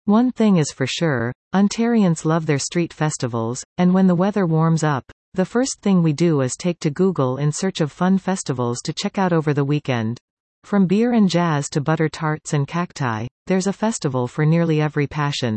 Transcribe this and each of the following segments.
One thing is for sure, Ontarians love their street festivals, and when the weather warms up, the first thing we do is take to Google in search of fun festivals to check out over the weekend. From beer and jazz to butter tarts and cacti, there's a festival for nearly every passion.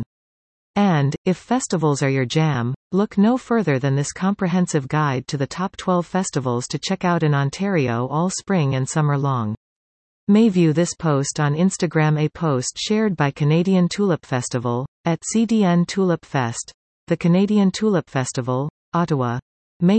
And, if festivals are your jam, look no further than this comprehensive guide to the top 12 festivals to check out in Ontario all spring and summer long. May view this post on Instagram. A post shared by Canadian Tulip Festival, at CDN Tulip Fest. The Canadian Tulip Festival, Ottawa. May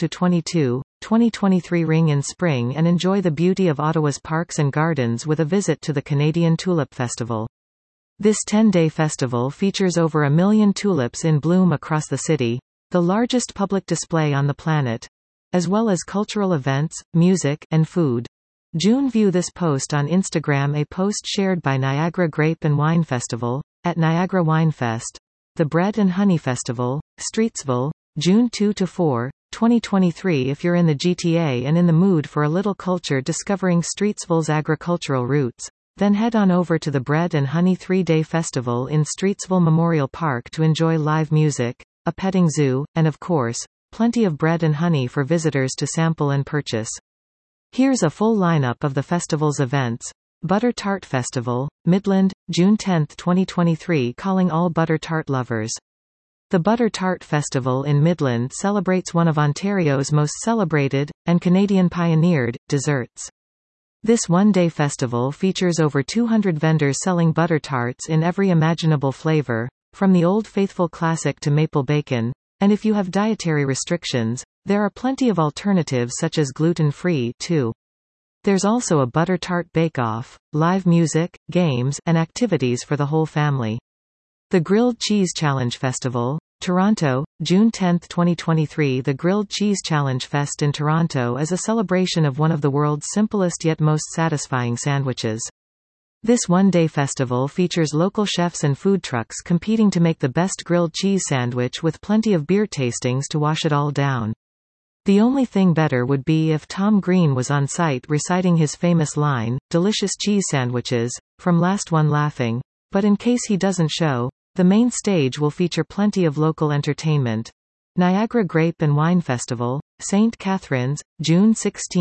12–22, 2023. Ring in spring and enjoy the beauty of Ottawa's parks and gardens with a visit to the Canadian Tulip Festival. This 10-day festival features over 1 million tulips in bloom across the city, the largest public display on the planet, as well as cultural events, music, and food. June view this post on Instagram. A post shared by Niagara Grape and Wine Festival, at Niagara Winefest. The Bread and Honey Festival, Streetsville, June 2–4, 2023. If you're in the GTA and in the mood for a little culture discovering Streetsville's agricultural roots, then head on over to the Bread and Honey 3-day festival in Streetsville Memorial Park to enjoy live music, a petting zoo, and of course, plenty of bread and honey for visitors to sample and purchase. Here's a full lineup of the festival's events. Butter Tart Festival, Midland, June 10, 2023. Calling all butter tart lovers. The Butter Tart Festival in Midland celebrates one of Ontario's most celebrated, and Canadian-pioneered, desserts. This one-day festival features over 200 vendors selling butter tarts in every imaginable flavor, from the Old Faithful classic to maple bacon, and if you have dietary restrictions, there are plenty of alternatives such as gluten-free too. There's also a butter tart bake-off, live music, games, and activities for the whole family. The Grilled Cheese Challenge Festival, Toronto, June 10, 2023. The Grilled Cheese Challenge Fest in Toronto is a celebration of one of the world's simplest yet most satisfying sandwiches. This one-day festival features local chefs and food trucks competing to make the best grilled cheese sandwich with plenty of beer tastings to wash it all down. The only thing better would be if Tom Green was on site reciting his famous line, "Delicious cheese sandwiches," from Last One Laughing, but in case he doesn't show, the main stage will feature plenty of local entertainment. Niagara Grape and Wine Festival, St. Catharines, June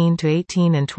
16–18 and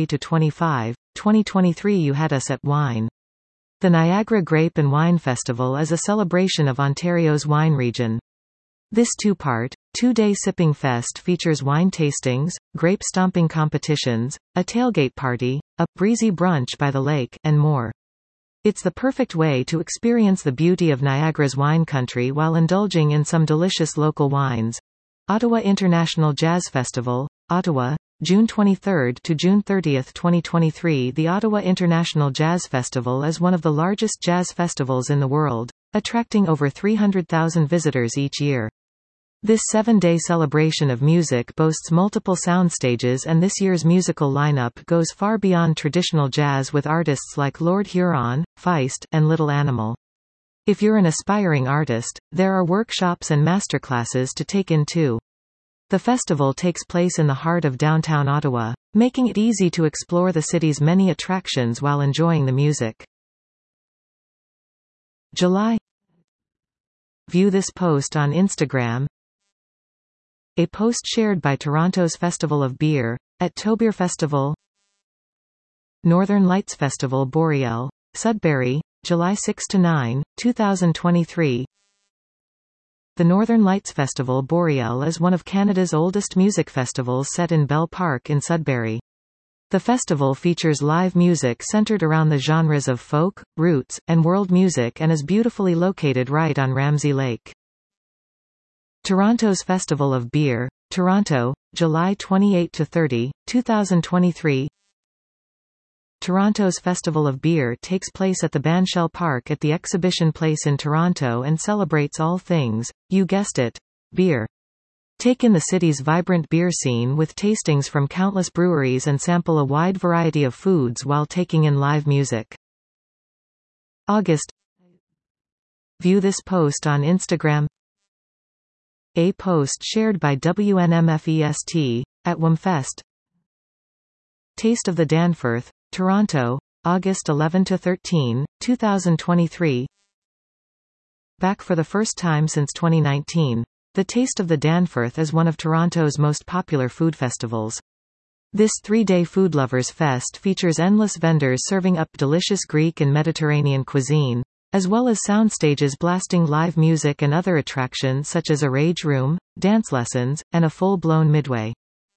23–25, 2023. You had us at wine. The Niagara Grape and Wine Festival is a celebration of Ontario's wine region. This two-part, 2-day sipping fest features wine tastings, grape stomping competitions, a tailgate party, a breezy brunch by the lake, and more. It's the perfect way to experience the beauty of Niagara's wine country while indulging in some delicious local wines. Ottawa International Jazz Festival, Ottawa, June 23 to June 30, 2023. The Ottawa International Jazz Festival is one of the largest jazz festivals in the world, attracting over 300,000 visitors each year. This 7-day celebration of music boasts multiple sound stages, and this year's musical lineup goes far beyond traditional jazz with artists like Lord Huron, Feist, and Little Animal. If you're an aspiring artist, there are workshops and masterclasses to take in too. The festival takes place in the heart of downtown Ottawa, making it easy to explore the city's many attractions while enjoying the music. July. View this post on Instagram. A post shared by Toronto's Festival of Beer, at Tobier Festival. Northern Lights Festival Boreal, Sudbury, July 6–9, 2023. The Northern Lights Festival Boreal is one of Canada's oldest music festivals set in Bell Park in Sudbury. The festival features live music centered around the genres of folk, roots, and world music and is beautifully located right on Ramsay Lake. Toronto's Festival of Beer, Toronto, July 28–30, 2023. Toronto's Festival of Beer takes place at the Banshell Park at the Exhibition Place in Toronto and celebrates all things, you guessed it, beer. Take in the city's vibrant beer scene with tastings from countless breweries and sample a wide variety of foods while taking in live music. August. View this post on Instagram. A post shared by WNMFEST, at WMFest. Taste of the Danforth, Toronto, August 11–13, 2023. back for the first time since 2019. The Taste of the Danforth is one of Toronto's most popular food festivals. This 3-day Food Lovers Fest features endless vendors serving up delicious Greek and Mediterranean cuisine, as well as sound stages blasting live music and other attractions such as a rage room, dance lessons, and a full-blown midway.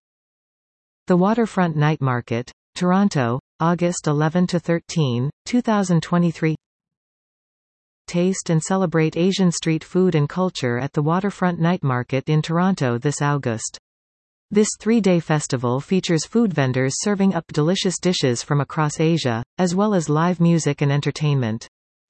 The Waterfront Night Market, Toronto, August 11–13, 2023. Taste and celebrate Asian street food and culture at the Waterfront Night Market in Toronto this August. This 3-day festival features food vendors serving up delicious dishes from across Asia, as well as live music and entertainment.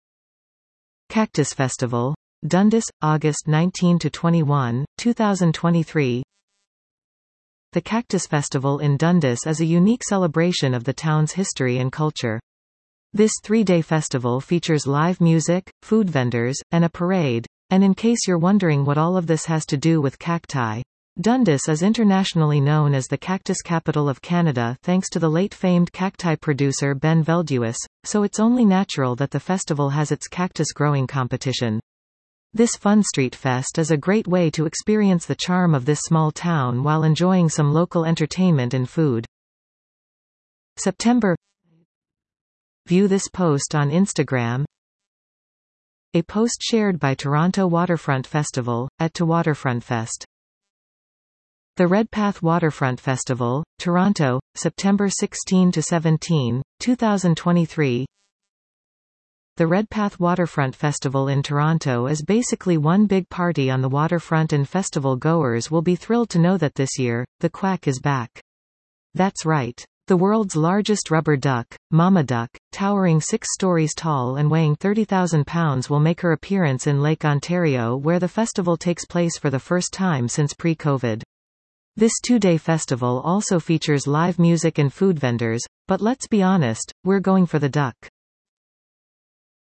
Cactus Festival, Dundas, August 19–21, 2023. The Cactus Festival in Dundas is a unique celebration of the town's history and culture. This 3-day festival features live music, food vendors, and a parade. And in case you're wondering what all of this has to do with cacti, Dundas is internationally known as the cactus capital of Canada thanks to the late famed cacti producer Ben Velduis, so it's only natural that the festival has its cactus growing competition. This fun street fest is a great way to experience the charm of this small town while enjoying some local entertainment and food. September. View this post on Instagram. A post shared by Toronto Waterfront Festival, @ToWaterfrontFest. The Redpath Waterfront Festival, Toronto, September 16–17, 2023. The Redpath Waterfront Festival in Toronto is basically one big party on the waterfront, and festival goers will be thrilled to know that this year, the Quack is back. That's right. The world's largest rubber duck, Mama Duck, towering 6 stories tall and weighing 30,000 pounds, will make her appearance in Lake Ontario, where the festival takes place for the first time since pre-COVID. This 2-day festival also features live music and food vendors, but let's be honest, we're going for the duck.